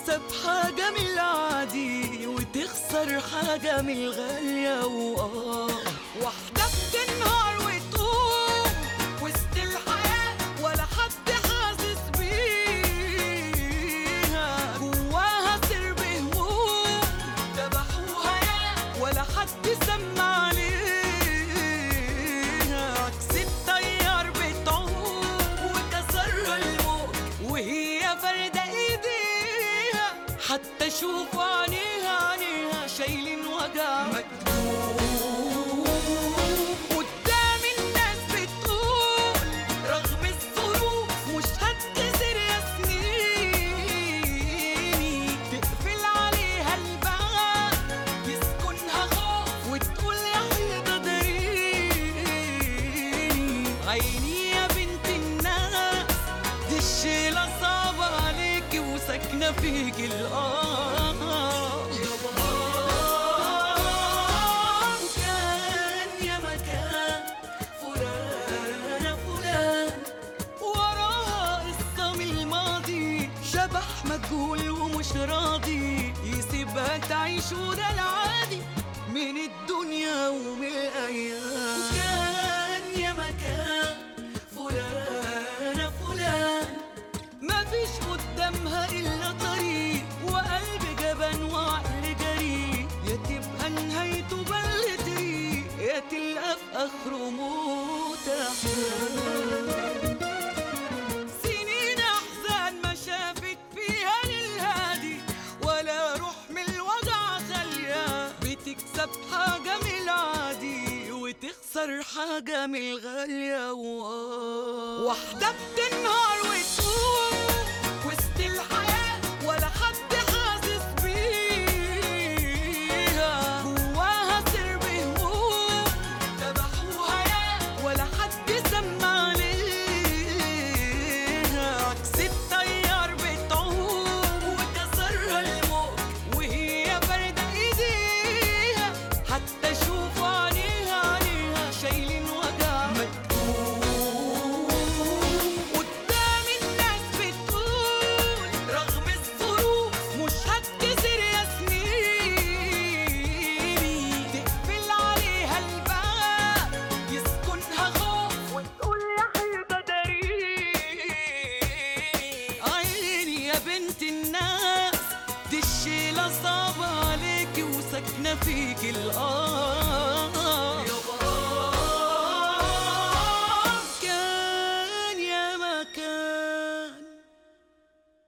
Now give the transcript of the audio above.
بتكسب حاجة من العادي وتخسر حاجة من الغالية. واحدة بتنهار وتقوم وسط الحياة ولا حد حاسس بيها، جواها سر بهموم ذبحوها يا ولا حد سمع عليها. عكس التيار بتعوم وكسرها الموج وهي فردة ايديها، حتى شوفوا عينيها شايلين وجع مكتوب. قدام الناس بتقول رغم الظروف مش هتكسر يا سنيني، تقفل عليها الباب يسكنها خوف وتقول يا حيطة داريني. عيني يا بنت الناس دي الشيلة صعبة عليكي وساكنة فيكي وكان يا مكان فلانة فلان وراها قصة من الماضي، شبح مجهول ومش راضي يسيبها تعيش وده العادي من الدنيا ومن الأيام. وكان يا مكان فلانة فلان مفيش قدامها إلا طريق وقلب جبان وعقل جريء، يا تبقى نهايته بل طريق يا تلقى في آخره موت أحزان. سنين أحزان ما شافت فيها للهادي ولا روح من الوجع خالية، بتكسب حاجة من العادي وتخسر حاجة من الغالية. واحدة بتنهار